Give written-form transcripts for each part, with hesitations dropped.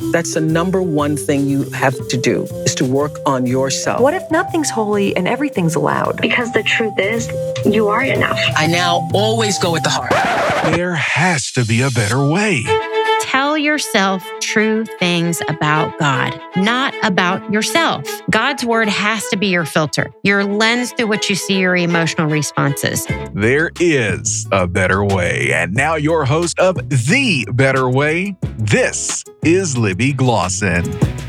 That's the number one thing you have to do, is to work on yourself. What if nothing's holy and everything's allowed? Because the truth is, you are enough. I now always go with the heart. There has to be a better way. Tell yourself true things about God, not about yourself. God's word has to be your filter, your lens through which you see your emotional responses. There is a better way. And now your host of The Better Way, this is Libby Glosson.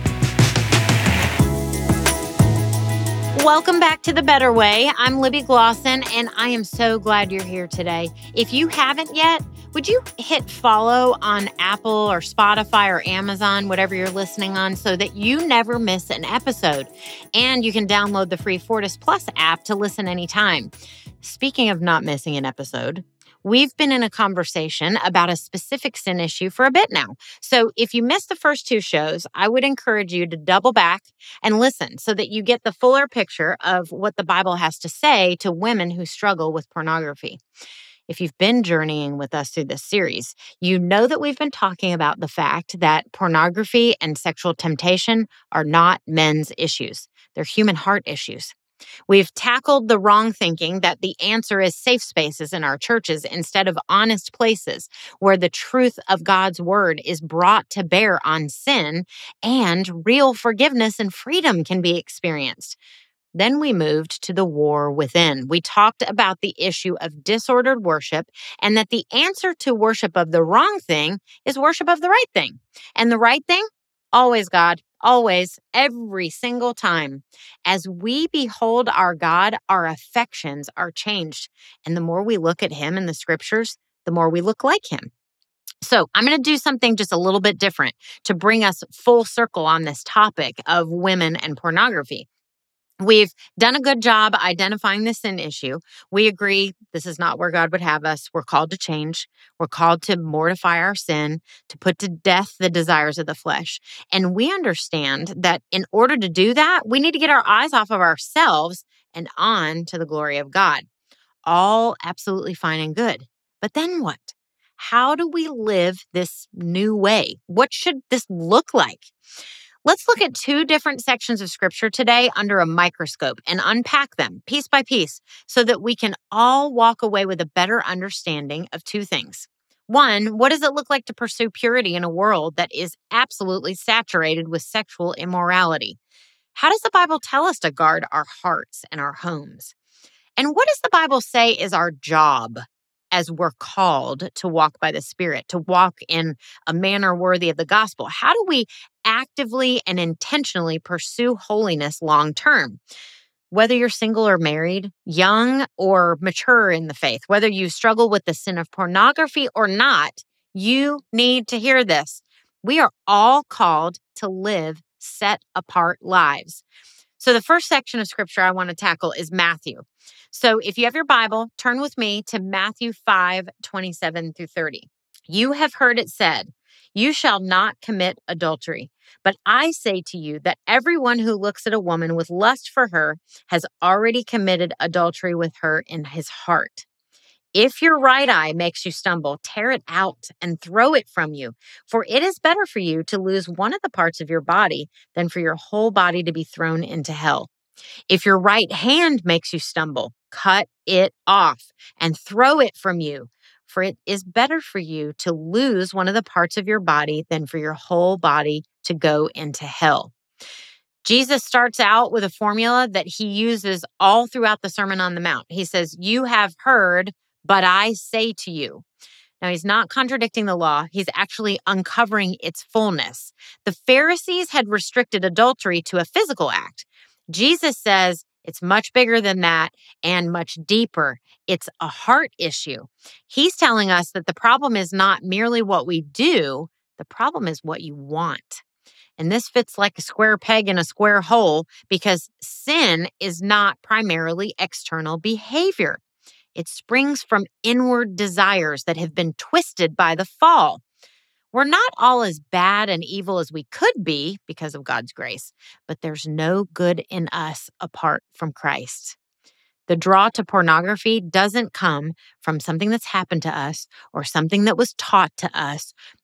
Welcome back to The Better Way. I'm Libby Glosson, and I am so glad you're here today. If you haven't yet, would you hit follow on Apple or Spotify or Amazon, whatever you're listening on, so that you never miss an episode? And you can download the free Fortis Plus app to listen anytime. Speaking of not missing an episode, we've been in a conversation about a specific sin issue for a bit now. So if you missed the first two shows, I would encourage you to double back and listen so that you get the fuller picture of what the Bible has to say to women who struggle with pornography. If you've been journeying with us through this series, you know that we've been talking about the fact that pornography and sexual temptation are not men's issues. They're human heart issues. We've tackled the wrong thinking that the answer is safe spaces in our churches instead of honest places where the truth of God's word is brought to bear on sin and real forgiveness and freedom can be experienced. Then we moved to the war within. We talked about the issue of disordered worship and that the answer to worship of the wrong thing is worship of the right thing. And the right thing? Always God. Always, every single time. As we behold our God, our affections are changed. And the more we look at him in the scriptures, the more we look like him. So I'm going to do something just a little bit different to bring us full circle on this topic of women and pornography. We've done a good job identifying the sin issue. We agree this is not where God would have us. We're called to change. We're called to mortify our sin, to put to death the desires of the flesh. And we understand that in order to do that, we need to get our eyes off of ourselves and on to the glory of God. All absolutely fine and good. But then what? How do we live this new way? What should this look like? Let's look at two different sections of scripture today under a microscope and unpack them piece by piece so that we can all walk away with a better understanding of two things. One, what does it look like to pursue purity in a world that is absolutely saturated with sexual immorality? How does the Bible tell us to guard our hearts and our homes? And what does the Bible say is our job as we're called to walk by the Spirit, to walk in a manner worthy of the gospel? How do we actively and intentionally pursue holiness long term? Whether you're single or married, young or mature in the faith, whether you struggle with the sin of pornography or not, you need to hear this. We are all called to live set apart lives. So the first section of scripture I want to tackle is Matthew. So if you have your Bible, turn with me to Matthew 5:27 through 30. You have heard it said, you shall not commit adultery. But I say to you that everyone who looks at a woman with lust for her has already committed adultery with her in his heart. If your right eye makes you stumble, tear it out and throw it from you. For it is better for you to lose one of the parts of your body than for your whole body to be thrown into hell. If your right hand makes you stumble, cut it off and throw it from you. For it is better for you to lose one of the parts of your body than for your whole body to go into hell. Jesus starts out with a formula that he uses all throughout the Sermon on the Mount. He says, you have heard, but I say to you. Now, he's not contradicting the law. He's actually uncovering its fullness. The Pharisees had restricted adultery to a physical act. Jesus says it's much bigger than that and much deeper. It's a heart issue. He's telling us that the problem is not merely what we do. The problem is what you want. And this fits like a square peg in a square hole because sin is not primarily external behavior. It springs from inward desires that have been twisted by the fall. We're not all as bad and evil as we could be because of God's grace, but there's no good in us apart from Christ. The draw to pornography doesn't come from something that's happened to us or something that was taught to us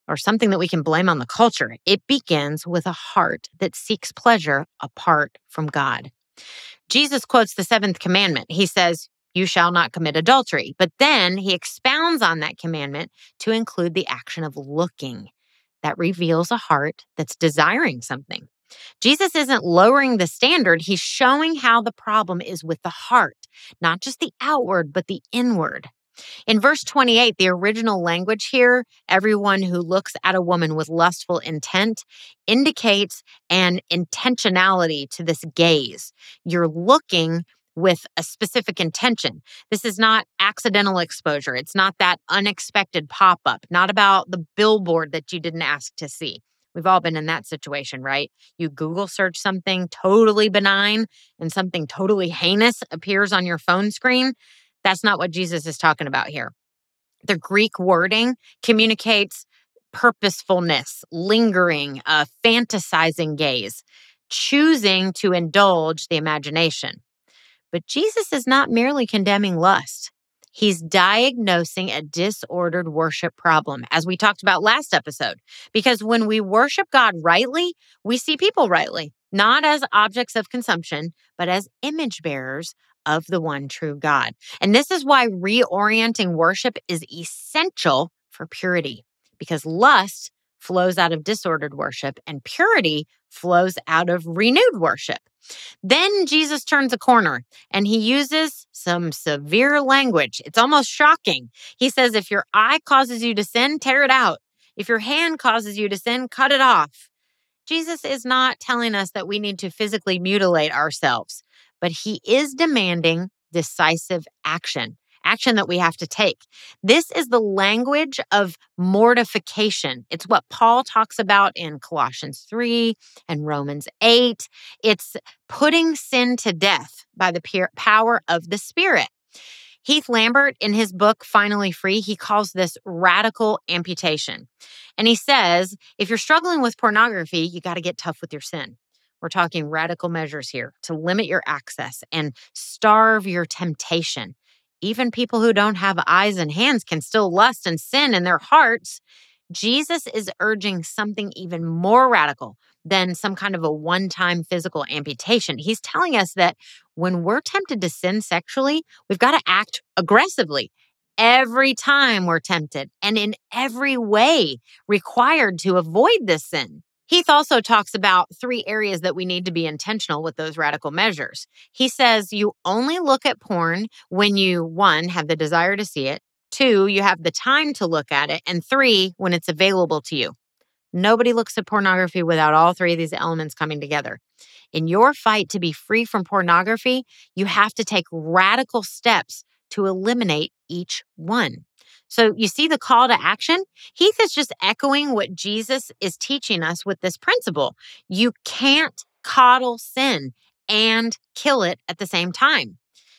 or something that we can blame on the culture. It begins with a heart that seeks pleasure apart from God. Jesus quotes the seventh commandment. He says, "You shall not commit adultery." But then he expounds on that commandment to include the action of looking. That reveals a heart that's desiring something. Jesus isn't lowering the standard. He's showing how the problem is with the heart, not just the outward, but the inward. In verse 28, the original language here, everyone who looks at a woman with lustful intent, indicates an intentionality to this gaze. You're looking with a specific intention. This is not accidental exposure. It's not that unexpected pop-up, not about the billboard that you didn't ask to see. We've all been in that situation, right? You Google search something totally benign and something totally heinous appears on your phone screen. That's not what Jesus is talking about here. The Greek wording communicates purposefulness, lingering, fantasizing gaze, choosing to indulge the imagination. But Jesus is not merely condemning lust. He's diagnosing a disordered worship problem, as we talked about last episode. Because when we worship God rightly, we see people rightly, not as objects of consumption, but as image bearers of the one true God. And this is why reorienting worship is essential for purity, because lust flows out of disordered worship and purity flows out of renewed worship. Then Jesus turns a corner and he uses some severe language. It's almost shocking. He says, if your eye causes you to sin, tear it out. If your hand causes you to sin, cut it off. Jesus is not telling us that we need to physically mutilate ourselves, but he is demanding decisive action that we have to take. This is the language of mortification. It's what Paul talks about in Colossians 3 and Romans 8. It's putting sin to death by the power of the Spirit. Heath Lambert, in his book, Finally Free, he calls this radical amputation. And he says, if you're struggling with pornography, you got to get tough with your sin. We're talking radical measures here to limit your access and starve your temptation. Even people who don't have eyes and hands can still lust and sin in their hearts. Jesus is urging something even more radical than some kind of a one-time physical amputation. He's telling us that when we're tempted to sin sexually, we've got to act aggressively every time we're tempted and in every way required to avoid this sin. Heath also talks about 3 areas that we need to be intentional with those radical measures. He says you only look at porn when you, 1, have the desire to see it, 2, you have the time to look at it, and 3, when it's available to you. Nobody looks at pornography without all 3 of these elements coming together. In your fight to be free from pornography, you have to take radical steps to eliminate each one. So you see the call to action? Heath is just echoing what Jesus is teaching us with this principle. You can't coddle sin and kill it at the same time.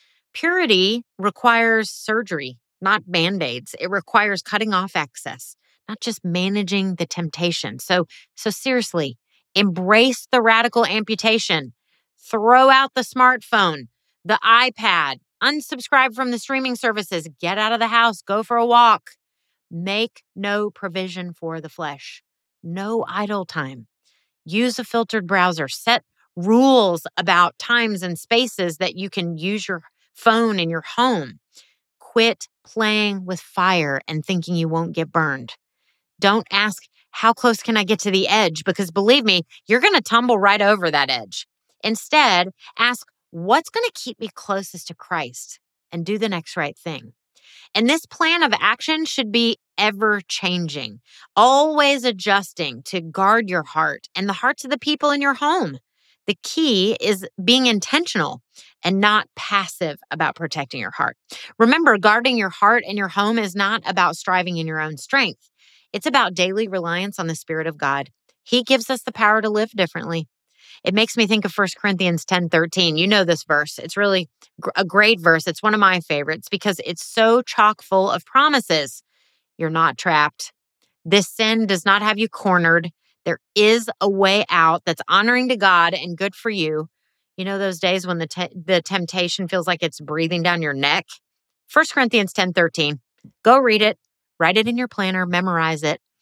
Purity requires surgery, not band-aids. It requires cutting off excess, not just managing the temptation. So seriously, embrace the radical amputation. Throw out the smartphone, the iPad, unsubscribe from the streaming services, get out of the house, go for a walk. Make no provision for the flesh. No idle time. Use a filtered browser. Set rules about times and spaces that you can use your phone in your home. Quit playing with fire and thinking you won't get burned. Don't ask, how close can I get to the edge? Because believe me, you're going to tumble right over that edge. Instead, ask, what's going to keep me closest to Christ? And do the next right thing. And this plan of action should be ever-changing, always adjusting to guard your heart and the hearts of the people in your home. The key is being intentional and not passive about protecting your heart. Remember, guarding your heart and your home is not about striving in your own strength. It's about daily reliance on the Spirit of God. He gives us the power to live differently. It makes me think of 1 Corinthians 10:13. You know this verse. It's really a great verse. It's one of my favorites because it's so chock full of promises. You're not trapped. This sin does not have you cornered. There is a way out that's honoring to God and good for you. You know those days when the temptation feels like it's breathing down your neck? 1 Corinthians 10:13. Go read it. Write it in your planner. Memorize it.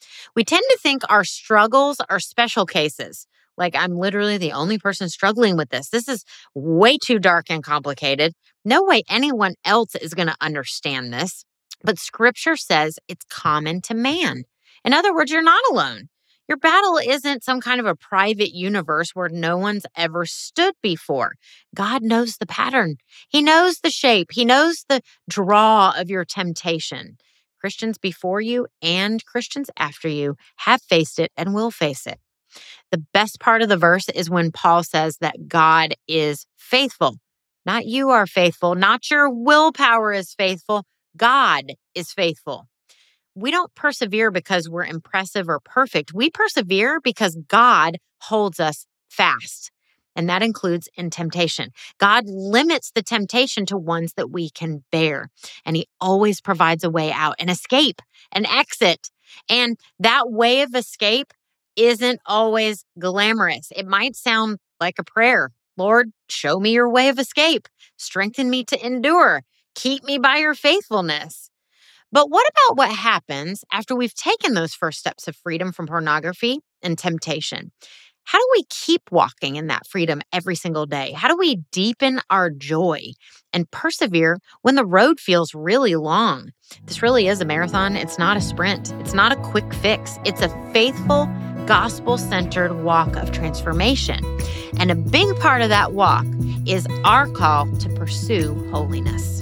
We tend to think our struggles are special cases. Like, I'm literally the only person struggling with this. This is way too dark and complicated. No way anyone else is going to understand this. But scripture says it's common to man. In other words, you're not alone. Your battle isn't some kind of a private universe where no one's ever stood before. God knows the pattern. He knows the shape. He knows the draw of your temptation. Christians before you and Christians after you have faced it and will face it. The best part of the verse is when Paul says that God is faithful. Not you are faithful, not your willpower is faithful. God is faithful. We don't persevere because we're impressive or perfect. We persevere because God holds us fast. And that includes in temptation. God limits the temptation to ones that we can bear. And he always provides a way out, an escape, an exit. And that way of escape isn't always glamorous. It might sound like a prayer. Lord, show me your way of escape. Strengthen me to endure. Keep me by your faithfulness. But what about what happens after we've taken those first steps of freedom from pornography and temptation? How do we keep walking in that freedom every single day? How do we deepen our joy and persevere when the road feels really long? This really is a marathon. It's not a sprint. It's not a quick fix. It's a faithful, gospel-centered walk of transformation. And a big part of that walk is our call to pursue holiness.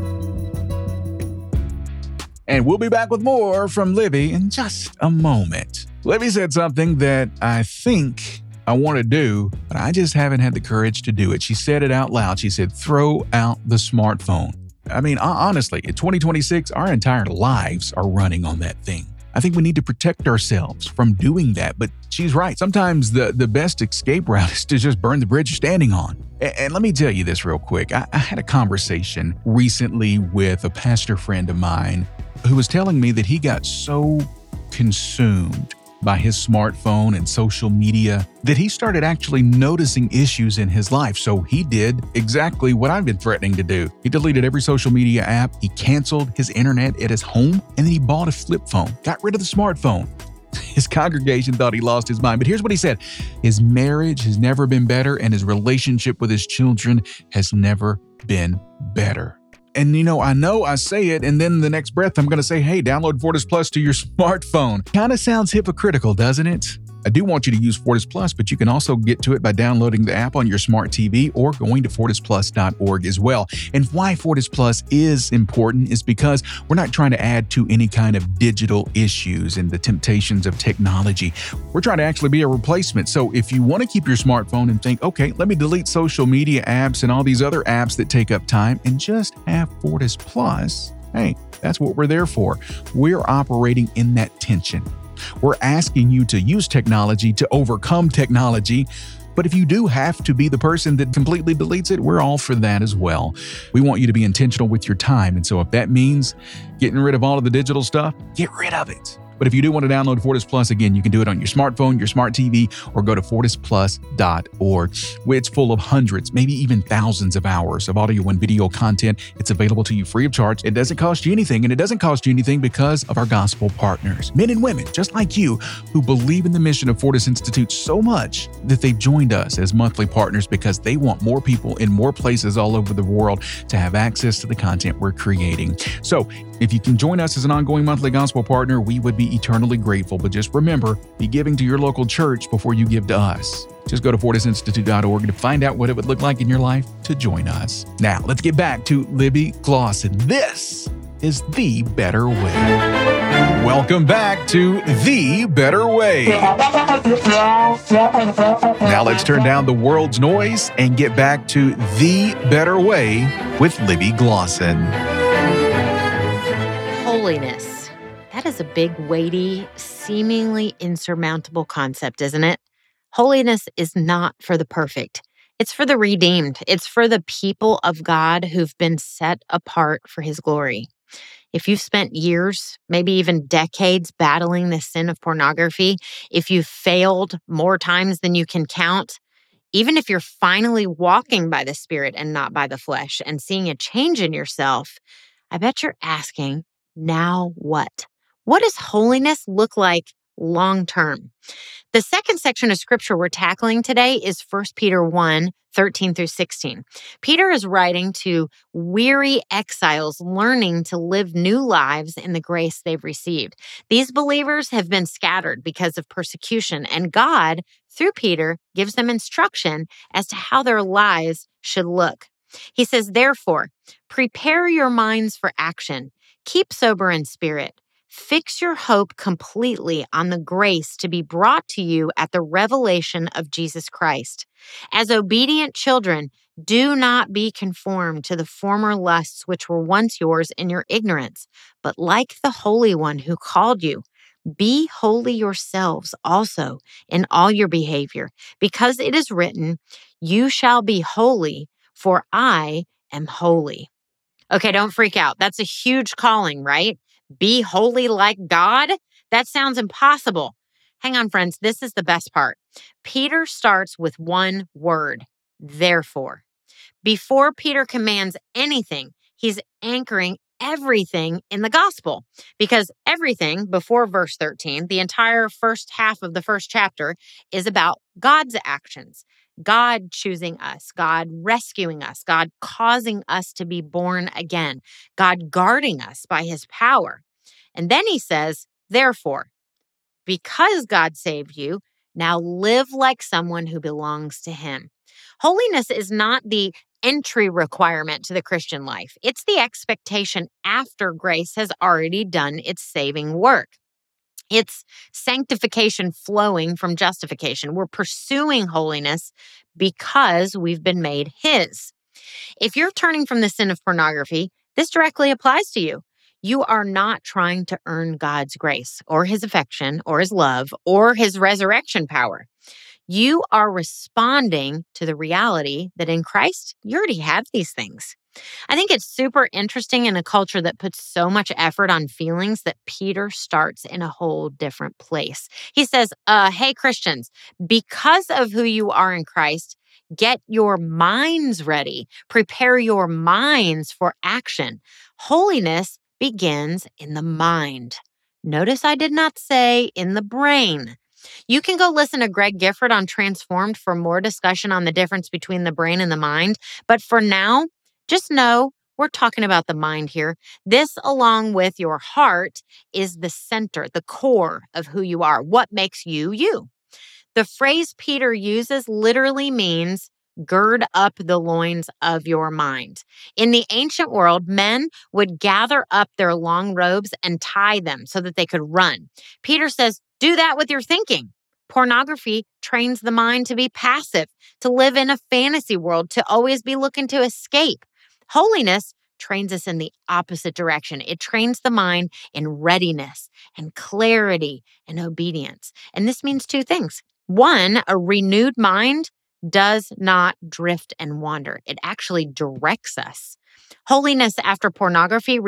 And we'll be back with more from Libby in just a moment. Libby said something that I think I want to do, but I just haven't had the courage to do it. She said it out loud. She said, throw out the smartphone. I mean, honestly, in 2026, our entire lives are running on that thing. I think we need to protect ourselves from doing that. But she's right. Sometimes the best escape route is to just burn the bridge you're standing on. And let me tell you this real quick. I had a conversation recently with a pastor friend of mine who was telling me that he got so consumed by his smartphone and social media that he started actually noticing issues in his life. So he did exactly what I've been threatening to do. He deleted every social media app, he canceled his internet at his home, and then he bought a flip phone, got rid of the smartphone. His congregation thought he lost his mind, but here's what he said. His marriage has never been better, and his relationship with his children has never been better. And I know I say it, and then the next breath I'm going to say, hey, download Fortis Plus to your smartphone. Kind of sounds hypocritical, doesn't it? I do want you to use Fortis Plus, but you can also get to it by downloading the app on your smart TV or going to fortisplus.org as well. And why Fortis Plus is important is because we're not trying to add to any kind of digital issues and the temptations of technology. We're trying to actually be a replacement. So if you want to keep your smartphone and think, okay, let me delete social media apps and all these other apps that take up time and just have Fortis Plus, hey, that's what we're there for. We're operating in that tension. We're asking you to use technology to overcome technology. But if you do have to be the person that completely deletes it, we're all for that as well. We want you to be intentional with your time. And so if that means getting rid of all of the digital stuff, get rid of it. But if you do want to download Fortis Plus, again, you can do it on your smartphone, your smart TV, or go to fortisplus.org, where it's full of hundreds, maybe even thousands of hours of audio and video content. It's available to you free of charge. It doesn't cost you anything, and it doesn't cost you anything because of our gospel partners, men and women just like you who believe in the mission of Fortis Institute so much that they've joined us as monthly partners because they want more people in more places all over the world to have access to the content we're creating. So if you can join us as an ongoing monthly gospel partner, we would be eternally grateful. But just remember, be giving to your local church before you give to us. Just go to fortisinstitute.org to find out what it would look like in your life to join us. Now, let's get back to Libby Glosson. This is The Better Way. Welcome back to The Better Way. Now let's turn down the world's noise and get back to The Better Way with Libby Glosson. Holiness. That is a big, weighty, seemingly insurmountable concept, isn't it? Holiness is not for the perfect. It's for the redeemed. It's for the people of God who've been set apart for his glory. If you've spent years, maybe even decades battling the sin of pornography, if you've failed more times than you can count, even if you're finally walking by the Spirit and not by the flesh and seeing a change in yourself, I bet you're asking, now what? What does holiness look like long term? The second section of scripture we're tackling today is 1 Peter 1, 13 through 16. Peter is writing to weary exiles learning to live new lives in the grace they've received. These believers have been scattered because of persecution, and God, through Peter, gives them instruction as to how their lives should look. He says, therefore, prepare your minds for action. Keep sober in spirit. Fix your hope completely on the grace to be brought to you at the revelation of Jesus Christ. As obedient children, do not be conformed to the former lusts which were once yours in your ignorance, but like the Holy One who called you, be holy yourselves also in all your behavior, because it is written, you shall be holy, for I am holy. Okay, don't freak out. That's a huge calling, right? Be holy like God? That sounds impossible. Hang on, friends. This is the best part. Peter starts with one word, therefore. Before Peter commands anything, he's anchoring everything in the gospel, because everything before verse 13, the entire first half of the first chapter, is about God's actions. God choosing us, God rescuing us, God causing us to be born again, God guarding us by his power. And then he says, therefore, because God saved you, now live like someone who belongs to him. Holiness is not the entry requirement to the Christian life. It's the expectation after grace has already done its saving work. It's sanctification flowing from justification. We're pursuing holiness because we've been made his. If you're turning from the sin of pornography, this directly applies to you. You are not trying to earn God's grace or his affection or his love or his resurrection power. You are responding to the reality that in Christ, you already have these things. I think it's super interesting in a culture that puts so much effort on feelings that Peter starts in a whole different place. He says, hey, Christians, because of who you are in Christ, get your minds ready. Prepare your minds for action. Holiness begins in the mind. Notice I did not say in the brain. You can go listen to Greg Gifford on Transformed for more discussion on the difference between the brain and the mind. But for now, just know we're talking about the mind here. This, along with your heart, is the center, the core of who you are, what makes you you. The phrase Peter uses literally means gird up the loins of your mind. In the ancient world, men would gather up their long robes and tie them so that they could run. Peter says, do that with your thinking. Pornography trains the mind to be passive, to live in a fantasy world, to always be looking to escape. Holiness trains us in the opposite direction. It trains the mind in readiness and clarity and obedience. And this means two things. One, a renewed mind does not drift and wander. It actually directs us. Holiness after pornography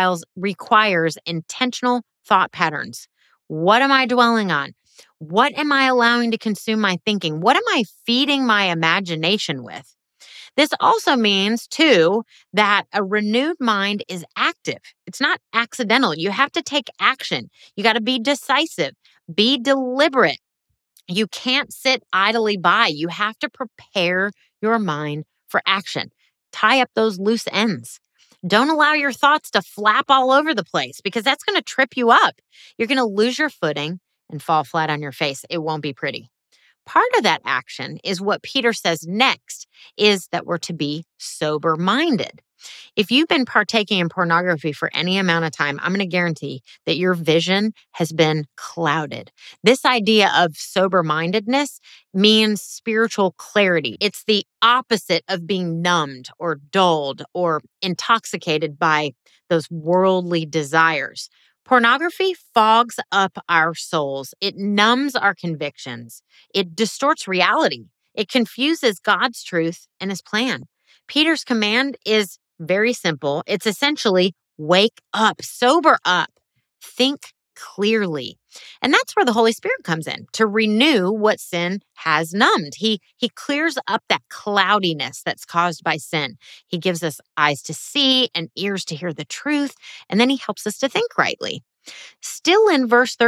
requires intentional thought patterns. What am I dwelling on? What am I allowing to consume my thinking? What am I feeding my imagination with? This also means, too, that a renewed mind is active. It's not accidental. You have to take action. You got to be decisive, be deliberate. You can't sit idly by. You have to prepare your mind for action. Tie up those loose ends. Don't allow your thoughts to flap all over the place, because that's going to trip you up. You're going to lose your footing and fall flat on your face. It won't be pretty. Part of that action is what Peter says next, is that we're to be sober-minded. If you've been partaking in pornography for any amount of time, I'm going to guarantee that your vision has been clouded. This idea of sober-mindedness means spiritual clarity. It's the opposite of being numbed or dulled or intoxicated by those worldly desires. Pornography fogs up our souls. It numbs our convictions. It distorts reality. It confuses God's truth and his plan. Peter's command is very simple. It's essentially wake up, sober up, think clearly. And that's where the Holy Spirit comes in to renew what sin has numbed. He clears up that cloudiness that's caused by sin. He gives us eyes to see and ears to hear the truth, and then he helps us to think rightly. Still in verse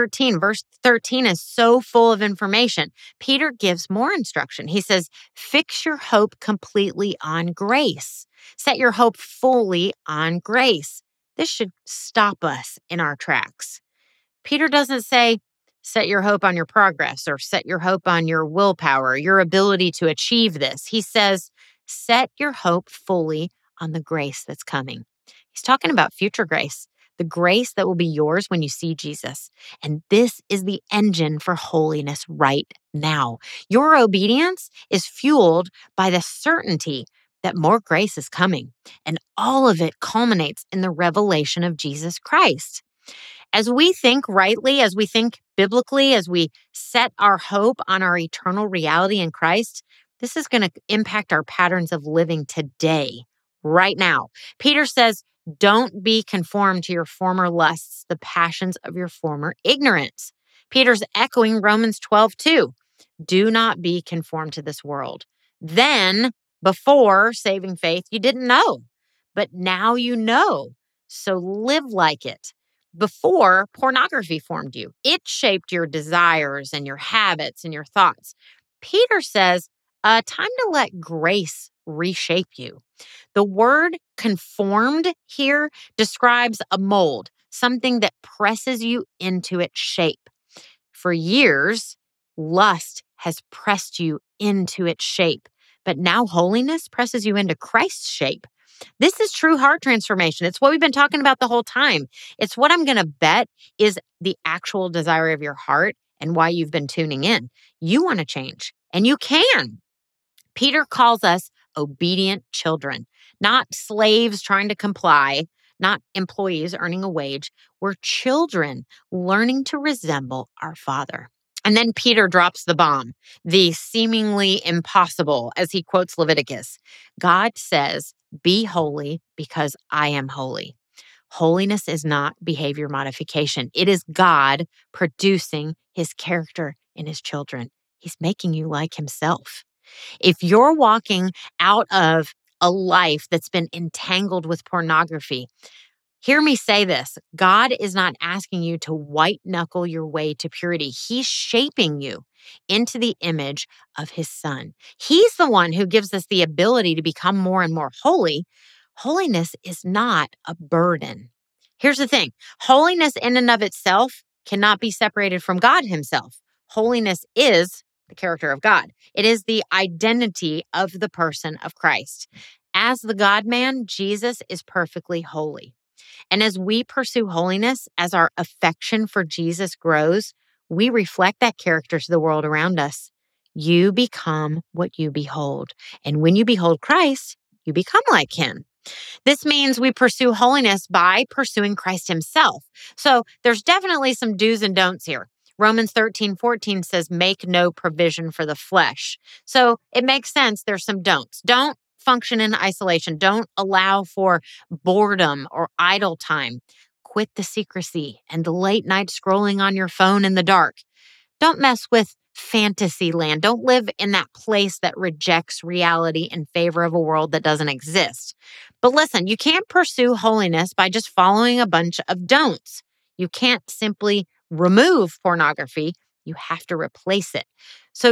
13 is so full of information. Peter gives more instruction. He says, fix your hope completely on grace. Set your hope fully on grace. This should stop us in our tracks. Peter doesn't say, set your hope on your progress or set your hope on your willpower, your ability to achieve this. He says, set your hope fully on the grace that's coming. He's talking about future grace, the grace that will be yours when you see Jesus. And this is the engine for holiness right now. Your obedience is fueled by the certainty that more grace is coming, and all of it culminates in the revelation of Jesus Christ. As we think rightly, as we think biblically, as we set our hope on our eternal reality in Christ, this is going to impact our patterns of living today, right now. Peter says, don't be conformed to your former lusts, the passions of your former ignorance. Peter's echoing Romans 12:2. Do not be conformed to this world. Then, before saving faith, you didn't know, but now you know. So live like it. Before, pornography formed you. It shaped your desires and your habits and your thoughts. Peter says, time to let grace reshape you. The word conformed here describes a mold, something that presses you into its shape. For years, lust has pressed you into its shape, but now holiness presses you into Christ's shape. This is true heart transformation. It's what we've been talking about the whole time. It's what I'm going to bet is the actual desire of your heart and why you've been tuning in. You want to change, and you can. Peter calls us obedient children, not slaves trying to comply, not employees earning a wage. We're children learning to resemble our Father. And then Peter drops the bomb, the seemingly impossible, as he quotes Leviticus. God says, be holy because I am holy. Holiness is not behavior modification. It is God producing his character in his children. He's making you like himself. If you're walking out of a life that's been entangled with pornography, hear me say this. God is not asking you to white knuckle your way to purity. He's shaping you into the image of his Son. He's the one who gives us the ability to become more and more holy. Holiness is not a burden. Here's the thing. Holiness in and of itself cannot be separated from God himself. Holiness is the character of God. It is the identity of the person of Christ. As the God-man, Jesus is perfectly holy. And as we pursue holiness, as our affection for Jesus grows, we reflect that character to the world around us. You become what you behold. And when you behold Christ, you become like him. This means we pursue holiness by pursuing Christ himself. So there's definitely some do's and don'ts here. Romans 13:14 says, make no provision for the flesh. So it makes sense. There's some don'ts. Don't function in isolation. Don't allow for boredom or idle time. Quit the secrecy and the late night scrolling on your phone in the dark. Don't mess with fantasy land. Don't live in that place that rejects reality in favor of a world that doesn't exist. But listen, you can't pursue holiness by just following a bunch of don'ts. You can't simply remove pornography. You have to replace it. So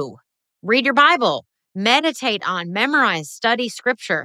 read your Bible, meditate on, memorize, study scripture.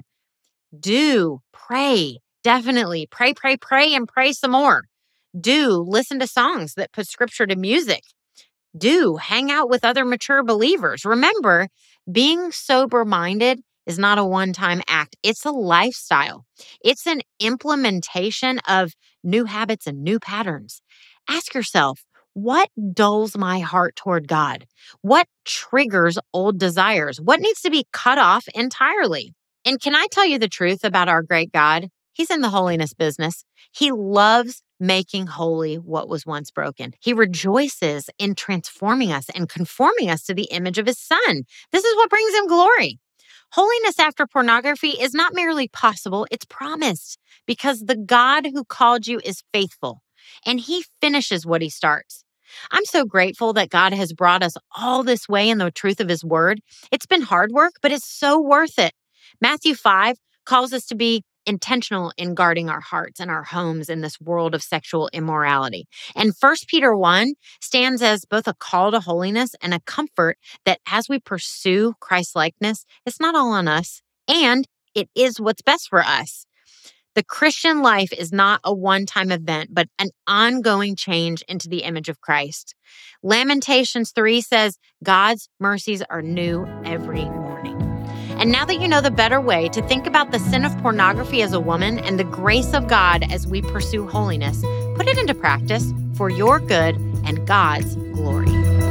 Pray. Definitely pray, and pray some more. Listen to songs that put scripture to music. Hang out with other mature believers. Remember, being sober-minded is not a one-time act. It's a lifestyle. It's an implementation of new habits and new patterns. Ask yourself, what dulls my heart toward God? What triggers old desires? What needs to be cut off entirely? And can I tell you the truth about our great God? He's in the holiness business. He loves making holy what was once broken. He rejoices in transforming us and conforming us to the image of his Son. This is what brings him glory. Holiness after pornography is not merely possible, it's promised because the God who called you is faithful and he finishes what he starts. I'm so grateful that God has brought us all this way in the truth of his word. It's been hard work, but it's so worth it. Matthew 5 calls us to be intentional in guarding our hearts and our homes in this world of sexual immorality. And 1 Peter 1 stands as both a call to holiness and a comfort that as we pursue Christ-likeness, it's not all on us, and it is what's best for us. The Christian life is not a one-time event, but an ongoing change into the image of Christ. Lamentations 3 says, God's mercies are new every morning. And now that you know the better way to think about the sin of pornography as a woman and the grace of God as we pursue holiness, put it into practice for your good and God's glory.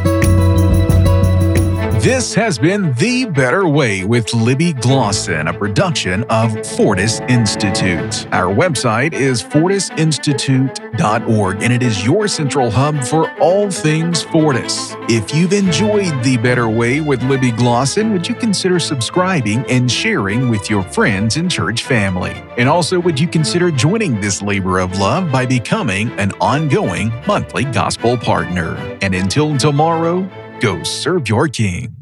This has been The Better Way with Libby Glosson, a production of Fortis Institute. Our website is fortisinstitute.org, and it is your central hub for all things Fortis. If you've enjoyed The Better Way with Libby Glosson, would you consider subscribing and sharing with your friends and church family? And also, would you consider joining this labor of love by becoming an ongoing monthly gospel partner? And until tomorrow, go serve your King.